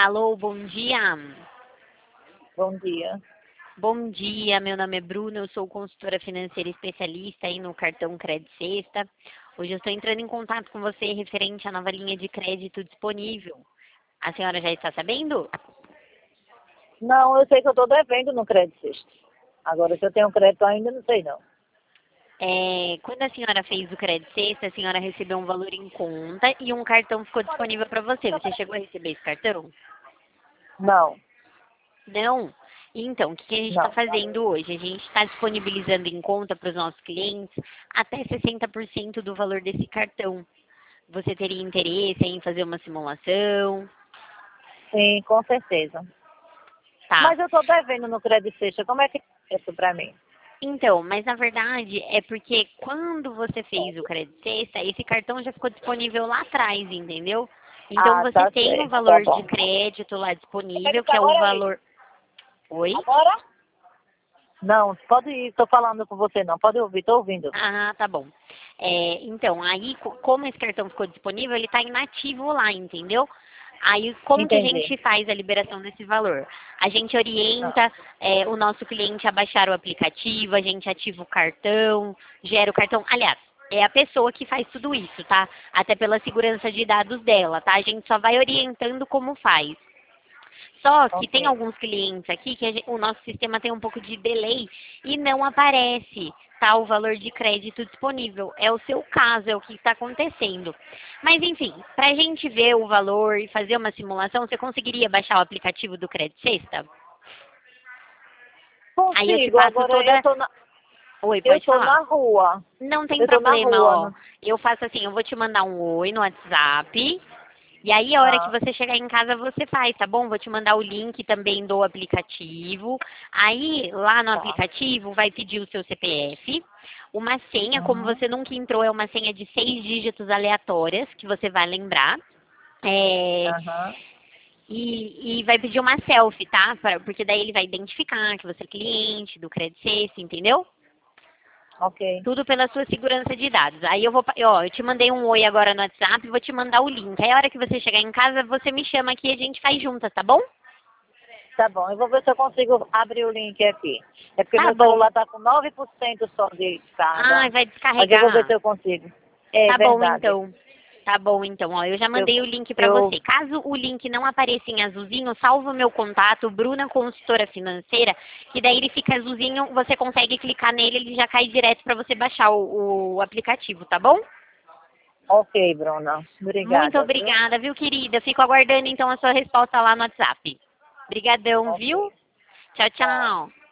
Alô, bom dia. Bom dia. Bom dia, meu nome é Bruna, eu sou consultora financeira especialista aí no cartão Crédito Sexta. Hoje eu estou entrando em contato com você referente à nova linha de crédito disponível. A senhora já está sabendo? Não, eu sei que eu estou devendo no crédito sexto. Agora, se eu tenho crédito ainda, não sei não. Quando a senhora fez o Crédito Sexta, a senhora recebeu um valor em conta e um cartão ficou disponível para você. Você chegou a receber esse cartão? Não, Não? Então, o que a gente está não. fazendo hoje? A gente está disponibilizando em conta para os nossos clientes até 60% do valor desse cartão. Você teria interesse em fazer uma simulação? Sim, com certeza. Tá. Mas eu estou devendo no crédito sexta. Como é que é isso para mim? Então, mas na verdade é porque quando você fez o Crédito Sexta, esse cartão já ficou disponível lá atrás, entendeu? Então Ah, você tá tem o certo. Tá valor de bom. crédito lá Quer disponível, isso que é o agora, aí? valor. Oi? Agora? Não, pode ir. Estou falando com você não. Pode ouvir, estou ouvindo. Ah, tá bom. Então, aí, como esse cartão ficou disponível, ele está inativo lá, entendeu? Aí, como que a Entendi. gente faz a liberação desse valor? A gente Ah, orienta o nosso cliente a baixar o aplicativo, a gente ativa o cartão, gera o cartão. Aliás, é a pessoa que faz tudo isso, tá? Até pela segurança de dados dela, tá? A gente só vai orientando como faz. Só que tem ok. alguns clientes aqui que o nosso sistema tem um pouco de delay e não aparece, tá, o valor de crédito disponível. É o seu caso, é o que está acontecendo. Mas enfim, para a gente ver o valor e fazer uma simulação, você conseguiria baixar o aplicativo do Crédito Sexta? Aí eu te Consigo. passo Agora toda. Oi, eu pode tô falar. na rua. Não tem Eu tô na problema, rua. ó. Eu faço assim, eu vou te mandar um oi no WhatsApp. E aí, a hora que Ah, você chegar em casa, você faz, tá bom? Vou te mandar o link também do aplicativo. Aí, lá no tá. aplicativo, vai pedir o seu CPF. Uma senha, como Uhum. você nunca entrou, é uma senha de 6 dígitos aleatórias, que você vai lembrar. É, Aham. e vai pedir uma selfie, tá? Porque daí ele vai identificar que você é cliente do Credit Sexta, entendeu? Ok. Tudo pela sua segurança de dados. Aí eu te mandei um oi agora no WhatsApp, vou te mandar o link. Aí a hora que você chegar em casa, você me chama aqui e a gente faz juntas, tá bom? Tá bom, eu vou ver se eu consigo abrir o link aqui. É porque Tá meu bom. celular tá com 9% só de Ah, carga. vai Mas eu vou ver se descarregar. eu consigo. É Tá bom, verdade. então. Tá bom, então. Ó, eu já Eu, mandei o link pra eu, você. Caso o link não apareça em azulzinho, salva o meu contato, Bruna Consultora Financeira, que daí ele fica azulzinho, você consegue clicar nele, ele já cai direto pra você baixar o aplicativo, tá bom? ok, Bruna. Muito Obrigada, viu? obrigada, viu, querida? Fico aguardando, então, a sua resposta lá no WhatsApp. Obrigadão, Ok. viu? Tchau, Tchau. tchau.